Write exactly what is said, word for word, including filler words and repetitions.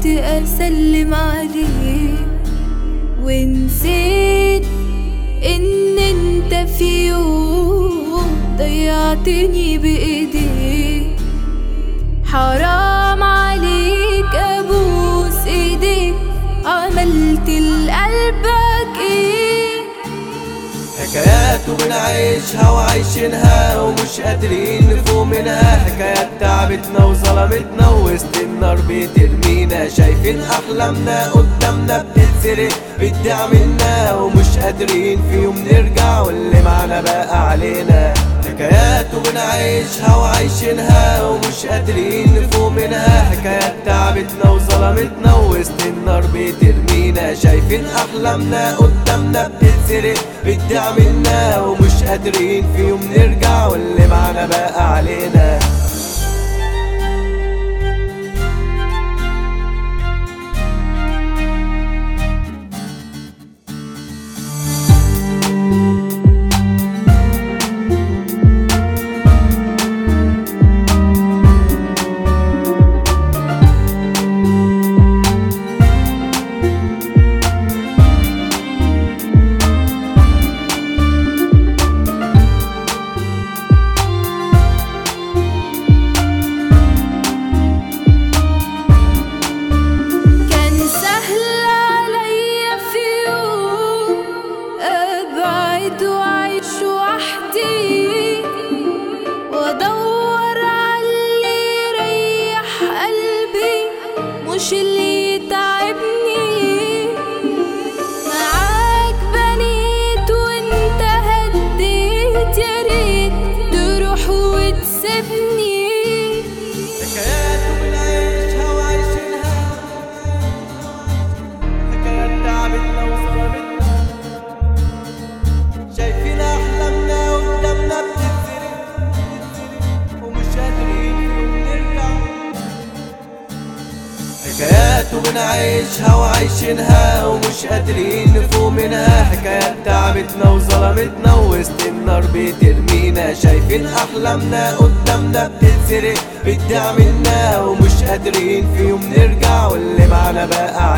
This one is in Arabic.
قلت أسلم عليه، ونسيت إن انت في يوم ضيعتني بإيديك. حرام عليك أبوس إيديك، عملت لقلبك إيه؟ حكايات وبنعيشها وعايشينها ومش قادرين نفوق منها، حكايات تعبتنا وظلمتنا ووسط النار بترمينا. شايفين أحلامنا قدامنا بتتسرق بتضيع منا، ومش قادرين في يوم نرجع واللي معنا بقى علينا. حكايات وبنعيشها وعايشينها ومش قادرين نفوق منها، حكايات تعبتنا وظلمتنا ووسط النار بترمينا. شايفين أحلامنا قدامنا بتتسرق بتضيع منا، ومش قادرين في يوم نرجع واللي معنا بقى علينا. مش اللي يتعبني معاك بنيت وانت هديت، يا ريت تروح وتسيبني. حكايات وبنعيشها وعايشينها، حكايات تعبتنا وظلمتنا. شايفين أحلامنا قدامنا بتتسرق ومش قادرين نرجع. حكايات وبنعيشها وعايشينها ومش قادرين نفوق منها، حكايات تعبتنا وظلمتنا ووسط النار بترمينا. شايفين أحلامنا قدامنا بتتسرق بتضيع منا، ومش قادرين في يوم نرجع واللي معنا بقى